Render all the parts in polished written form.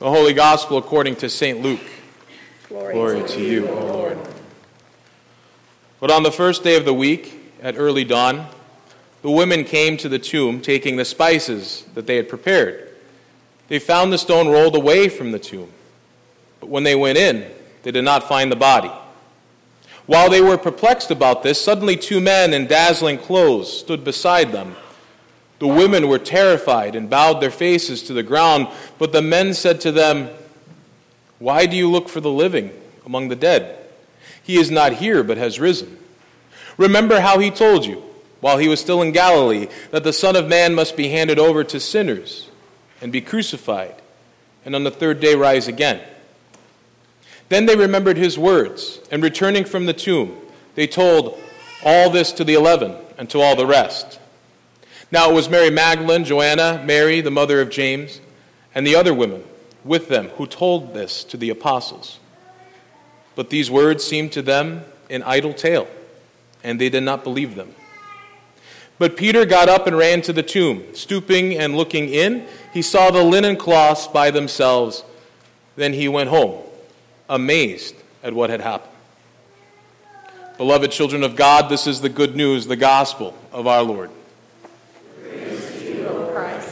The Holy Gospel according to St. Luke. Glory to you, O Lord. But on the first day of the week, at early dawn, the women came to the tomb, taking the spices that they had prepared. They found the stone rolled away from the tomb. But when they went in, they did not find the body. While they were perplexed about this, suddenly two men in dazzling clothes stood beside them. The women were terrified and bowed their faces to the ground, but the men said to them, "Why do you look for the living among the dead? He is not here, but has risen. Remember how he told you, while he was still in Galilee, that the Son of Man must be handed over to sinners and be crucified, and on the third day rise again." Then they remembered his words, and returning from the tomb, they told all this to the 11 and to all the rest. Now it was Mary Magdalene, Joanna, Mary, the mother of James, and the other women with them who told this to the apostles. But these words seemed to them an idle tale, and they did not believe them. But Peter got up and ran to the tomb. Stooping and looking in, he saw the linen cloths by themselves. Then he went home, amazed at what had happened. Beloved children of God, this is the good news, the gospel of our Lord. Praise to you, O Christ.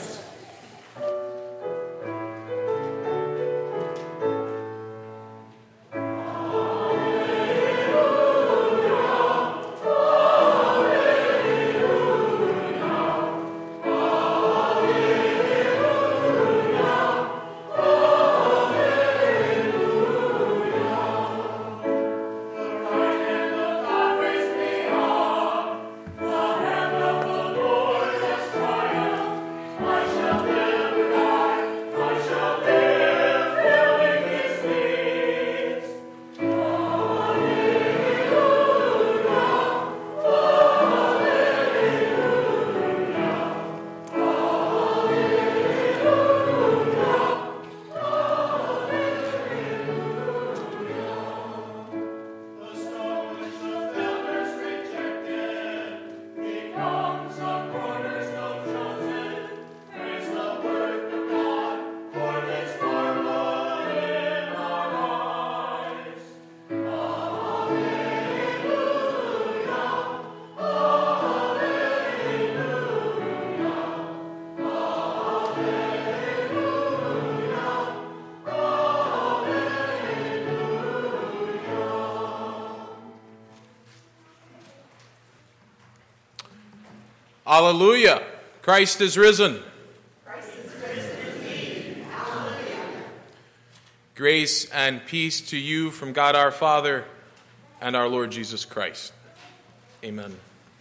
Hallelujah! Christ is risen. Christ is risen indeed. Hallelujah. Grace and peace to you from God our Father and our Lord Jesus Christ. Amen.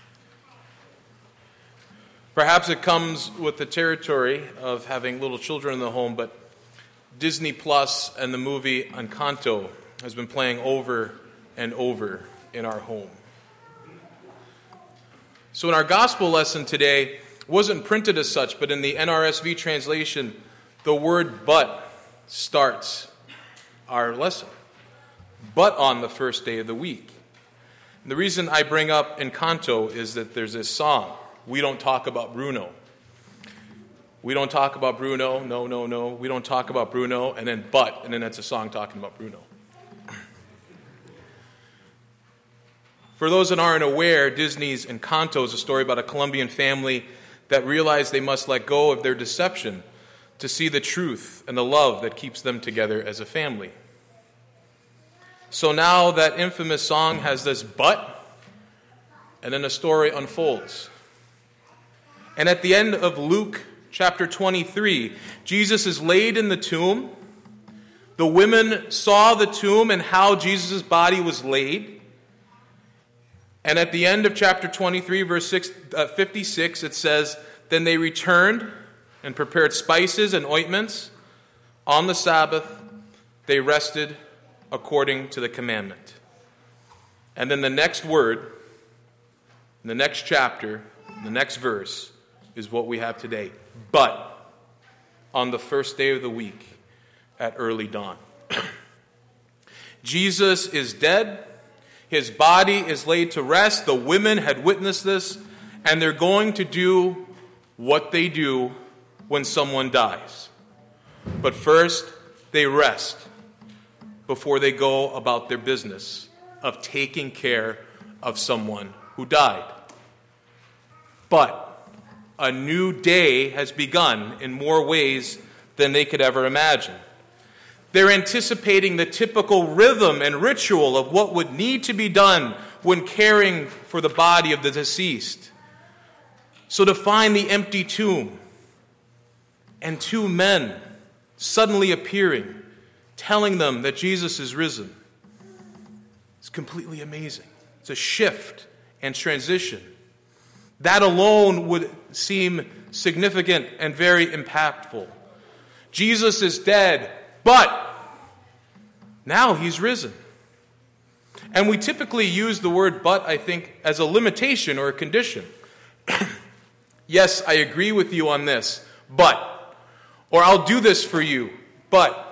Perhaps it comes with the territory of having little children in the home, but Disney Plus and the movie Encanto has been playing over and over in our home. So in our gospel lesson today, it wasn't printed as such, but in the NRSV translation, the word "but" starts our lesson. But on the first day of the week. And the reason I bring up Encanto is that there's this song, "We Don't Talk About Bruno." We don't talk about Bruno, no, we don't talk about Bruno, and then "but," and then that's a song talking about Bruno. For those that aren't aware, Disney's Encanto is a story about a Colombian family that realized they must let go of their deception to see the truth and the love that keeps them together as a family. So now that infamous song has this "but," and then the story unfolds. And at the end of Luke chapter 23, Jesus is laid in the tomb. The women saw the tomb and how Jesus' body was laid. And at the end of chapter 23, verse 56, it says, "Then they returned and prepared spices and ointments. On the Sabbath, they rested according to the commandment." And then the next word, the next chapter, the next verse is what we have today. But on the first day of the week at early dawn. Jesus is dead. His body is laid to rest. The women had witnessed this, and they're going to do what they do when someone dies. But first, they rest before they go about their business of taking care of someone who died. But a new day has begun in more ways than they could ever imagine. They're anticipating the typical rhythm and ritual of what would need to be done when caring for the body of the deceased. So to find the empty tomb and two men suddenly appearing, telling them that Jesus is risen, it's completely amazing. It's a shift and transition. That alone would seem significant and very impactful. Jesus is dead, but now he's risen. And we typically use the word but, I think, as a limitation or a condition. Yes, I agree with you on this, but. Or I'll do this for you, but.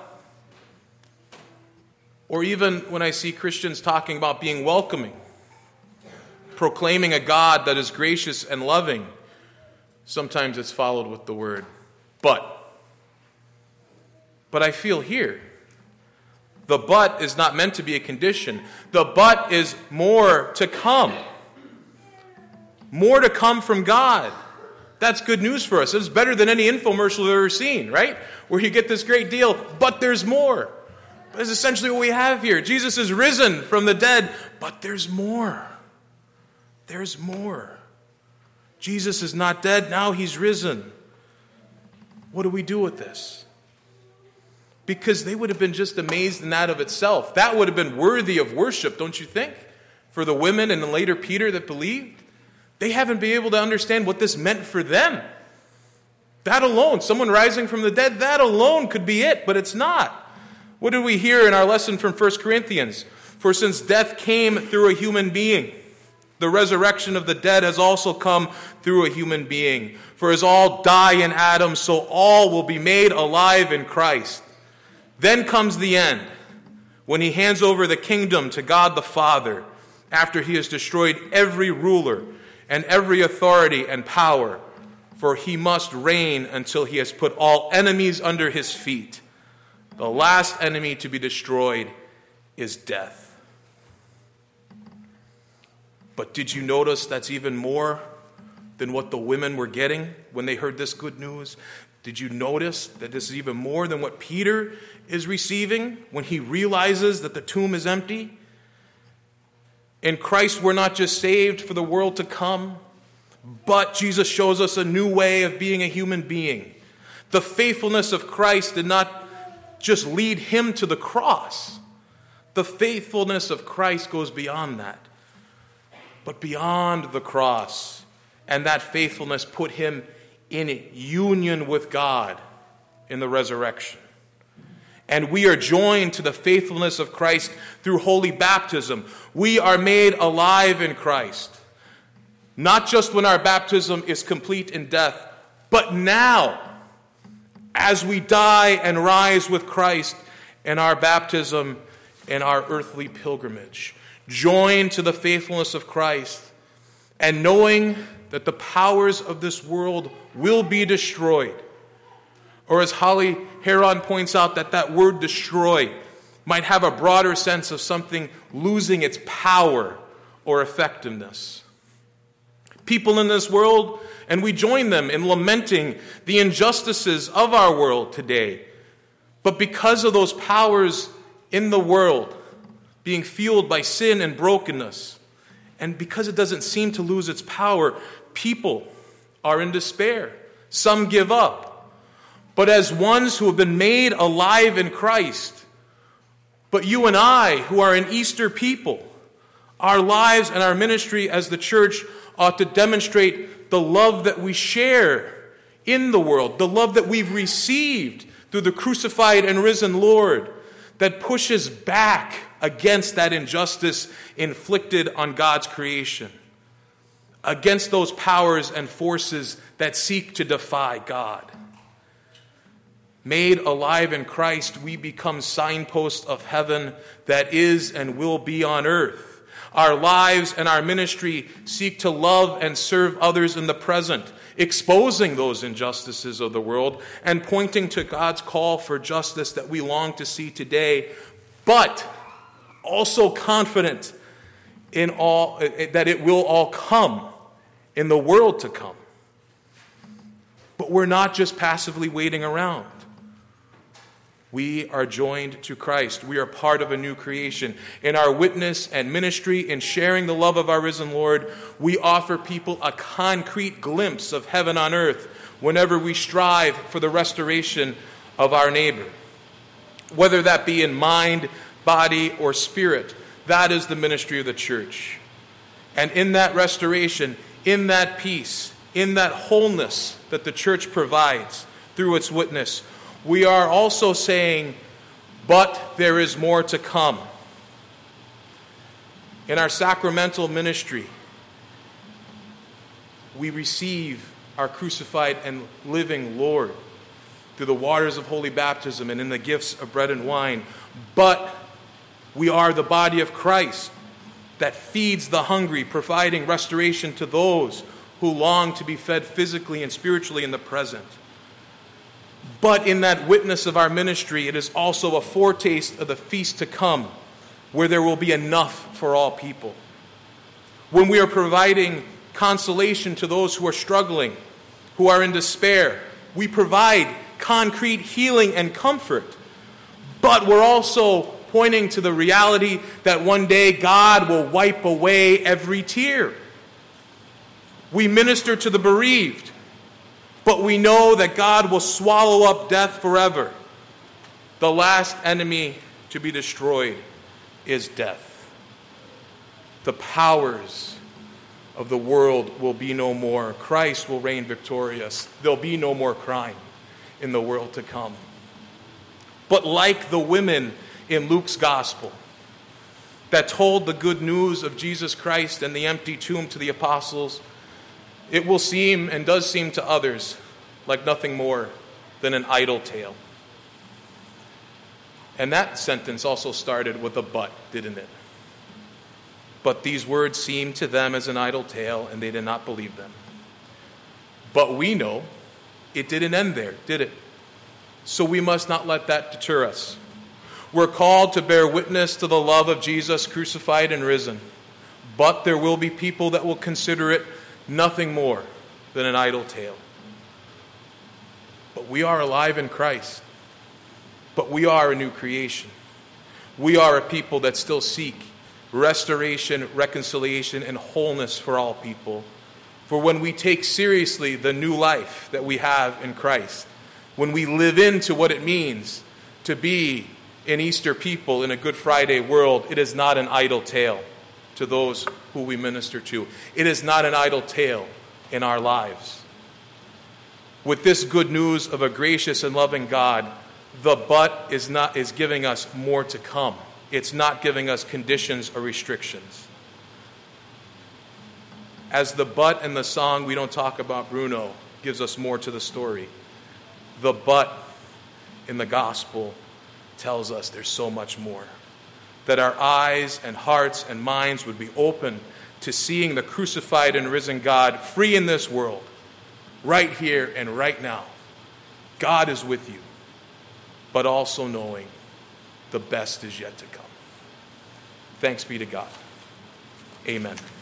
Or even when I see Christians talking about being welcoming, proclaiming a God that is gracious and loving, sometimes it's followed with the word but. But I feel here, the but is not meant to be a condition. The but is more to come. More to come from God. That's good news for us. It's better than any infomercial we've ever seen, right? Where you get this great deal, but there's more. That's essentially what we have here. Jesus is risen from the dead, but there's more. There's more. Jesus is not dead, now he's risen. What do we do with this? Because they would have been just amazed in that of itself. That would have been worthy of worship, don't you think? For the women and later Peter that believed. They haven't been able to understand what this meant for them. That alone, someone rising from the dead, that alone could be it, but it's not. What did we hear in our lesson from 1 Corinthians? For since death came through a human being, the resurrection of the dead has also come through a human being. For as all die in Adam, so all will be made alive in Christ. Then comes the end, when he hands over the kingdom to God the Father, after he has destroyed every ruler and every authority and power, for he must reign until he has put all enemies under his feet. The last enemy to be destroyed is death. But did you notice that's even more than what the women were getting when they heard this good news? Did you notice that this is even more than what Peter is receiving when he realizes that the tomb is empty? In Christ, we're not just saved for the world to come, but Jesus shows us a new way of being a human being. The faithfulness of Christ did not just lead him to the cross. The faithfulness of Christ goes beyond that. But beyond the cross, and that faithfulness put him in union with God in the resurrection. And we are joined to the faithfulness of Christ through holy baptism. We are made alive in Christ. Not just when our baptism is complete in death, but now, as we die and rise with Christ in our baptism and our earthly pilgrimage. Joined to the faithfulness of Christ, and knowing that the powers of this world will be destroyed. Or as Holly Heron points out, that word destroy might have a broader sense of something losing its power or effectiveness. People in this world, and we join them in lamenting the injustices of our world today. But because of those powers in the world being fueled by sin and brokenness, and because it doesn't seem to lose its power, people are in despair. Some give up. But as ones who have been made alive in Christ, but you and I, who are an Easter people, our lives and our ministry as the church ought to demonstrate the love that we share in the world, the love that we've received through the crucified and risen Lord, that pushes back against that injustice inflicted on God's creation, against those powers and forces that seek to defy God. Made alive in Christ, we become signposts of heaven that is and will be on earth. Our lives and our ministry seek to love and serve others in the present, exposing those injustices of the world and pointing to God's call for justice that we long to see today, but also confident in all that it will all come in the world to come. But we're not just passively waiting around. We are joined to Christ. We are part of a new creation. In our witness and ministry, in sharing the love of our risen Lord, we offer people a concrete glimpse of heaven on earth whenever we strive for the restoration of our neighbor. Whether that be in mind, body, or spirit, that is the ministry of the church. And in that restoration, in that peace, in that wholeness that the church provides through its witness, we are also saying, but there is more to come. In our sacramental ministry, we receive our crucified and living Lord through the waters of holy baptism and in the gifts of bread and wine. But we are the body of Christ that feeds the hungry, providing restoration to those who long to be fed physically and spiritually in the present. But in that witness of our ministry, it is also a foretaste of the feast to come, where there will be enough for all people. When we are providing consolation to those who are struggling, who are in despair, we provide concrete healing and comfort. But we're also pointing to the reality that one day God will wipe away every tear. We minister to the bereaved, but we know that God will swallow up death forever. The last enemy to be destroyed is death. The powers of the world will be no more. Christ will reign victorious. There'll be no more crime in the world to come. But like the women in Luke's gospel that told the good news of Jesus Christ and the empty tomb to the apostles, it will seem and does seem to others like nothing more than an idle tale. And that sentence also started with a but, didn't it? But these words seemed to them as an idle tale, and they did not believe them. But we know it didn't end there, did it? So we must not let that deter us. We're called to bear witness to the love of Jesus crucified and risen. But there will be people that will consider it nothing more than an idle tale. But we are alive in Christ. But we are a new creation. We are a people that still seek restoration, reconciliation, and wholeness for all people. For when we take seriously the new life that we have in Christ, when we live into what it means to be an Easter people in a Good Friday world, it is not an idle tale to those who we minister to. It is not an idle tale in our lives. With this good news of a gracious and loving God, the but is giving us more to come. It's not giving us conditions or restrictions. As the but in the song We Don't Talk About Bruno gives us more to the story, the but in the gospel tells us there's so much more. That our eyes and hearts and minds would be open to seeing the crucified and risen God free in this world, right here and right now. God is with you, but also knowing the best is yet to come. Thanks be to God. Amen.